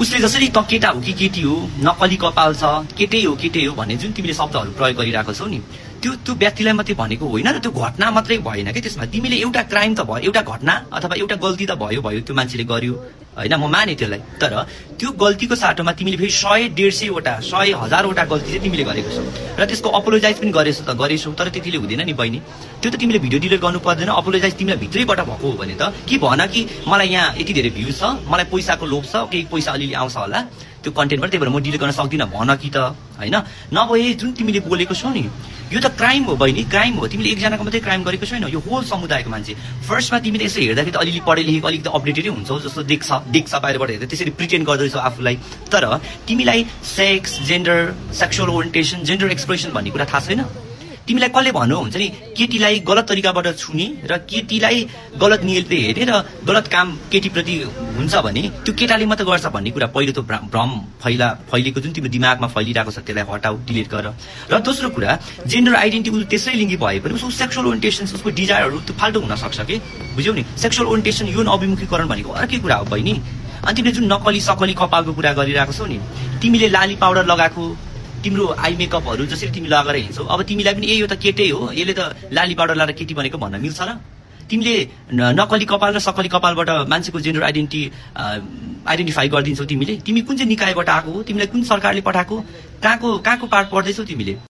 उसले जसरी त केटा हो कि केटी हो, नक्कली कपाल छ, केटै हो भन्ने जुन तिमीले शब्दहरू प्रयोग गरिरहेको छौ नि, त्यो व्यक्तिलाई मात्रै भनेको होइन र त्यो घटना मात्रै भएन के। त्यसमा तिमीले एउटा क्राइम त भयो, एउटा घटना अथवा एउटा गल्ती त भयो त्यो मान्छेले गर्यो होइन, म माने त्यसलाई। तर त्यो गल्तीको साटोमा तिमीले फेरि 100, 150 वटा 100, 1000 वटा गल्ती चाहिँ तिमीले गरेको छौ र त्यसको अपोलोजाइज पनि गरेछौ। तर त्यतिले हुँदैन नि बहिनी, त्यो त तिमीले भिडियो डिलिट गर्नु पर्दैन। अपोलोजाइज तिमीलाई भित्रैबाट भएको हो भने त के भन कि मलाई यहाँ यति धेरै भ्युज छ, मलाई पैसाको लोभ छ, केही पैसा अलिअलि आउँछ होला त्यो कन्टेन्टबाट, त्यही भएर म डिलिट गर्न सक्दिनँ भन कि त होइन। नभए जुन तिमीले बोलेको छौ नि यो त क्राइम हो बहिनी, क्राइम हो। तिमीले एकजनाको मात्रै क्राइम गरेको छैन, यो होल समुदायको मान्छे। फर्स्टमा तिमीले यसो हेर्दाखेरि त अलिअलि पढे लेखेको अलिकति अपडेटेडै हुन्छौ जस्तो देख्छ बाहिरबाट हेर्दा, त्यसरी प्रिटेन्ड गर्दैछौ आफूलाई। तर तिमीलाई sex, gender, sexual orientation, gender expression भन्ने कुरा थाहा छैन। तिमीलाई कसले भन्नु हुन्छ नि केटीलाई गलत तरिकाबाट छुने र केटीलाई गलत नियतले हेर्ने र गलत काम केटीप्रति हुन्छ भने त्यो केटाले मात्र गर्छ भन्ने कुरा पहिलो त भ्रम फैलिएको जुन तिम्रो दिमागमा फैलिरहेको छ त्यसलाई हटाऊ, डिलिट गर। र दोस्रो कुरा जेन्डर आइडेन्टिटी उसले त्यसै लिङ्गी भए पनि उसको सेक्सुअल ओरिएन्टेसन, उसको डिजायरहरू त्यो फाल्टो हुन सक्छ कि, बुझ्यौ नि। सेक्सुअल ओरिएन्टेसन यौन अभिमुखीकरण भनेको अर्कै कुरा हो बहिनी। अनि तिमीले जुन नक्कली सकली कपालको कुरा गरिरहेको छौ नि, तिमीले लाली पाउडर लगाएको, तिम्रो आई मेकअपहरू जसरी तिमी लगाएर हिँड्छौ, अब तिमीलाई पनि यो त केटै हो, यसले त लाली पाउडर लगाएर केटी बनेको भन्न मिल्छ र? तिमीले नक्कली कपाल र सकली कपालबाट मान्छेको जेन्डर आइडेन्टिफाई गरिदिन्छौ तिमीले? तिमी कुन चाहिँ निकायबाट आएको हो? तिमीलाई कुन सरकारले पठाएको? कहाँको पाठ पढ्दैछौ तिमीले?